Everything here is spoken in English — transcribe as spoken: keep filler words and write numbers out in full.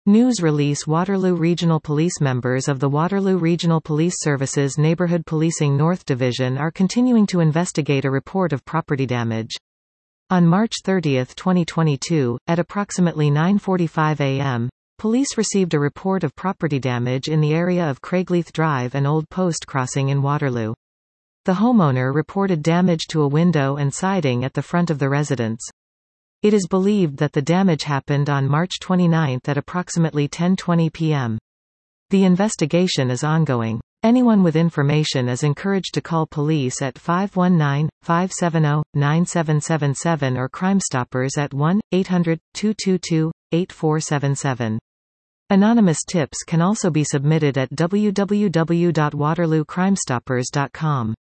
News release Waterloo Regional Police Members of the Waterloo Regional Police Services Neighbourhood Policing North Division are continuing to investigate a report of property damage. On March thirtieth twenty twenty-two, at approximately nine forty-five a m, police received a report of property damage in the area of Craigleith Drive and Old Post Crossing in Waterloo. The homeowner reported damage to a window and siding at the front of the residence. It is believed that the damage happened on March twenty-ninth at approximately ten twenty p m The investigation is ongoing. Anyone with information is encouraged to call police at five one nine, five seven zero, nine seven seven seven or Crime Stoppers at one eight hundred, two two two, eight four seven seven. Anonymous tips can also be submitted at w w w dot waterloo crime stoppers dot com.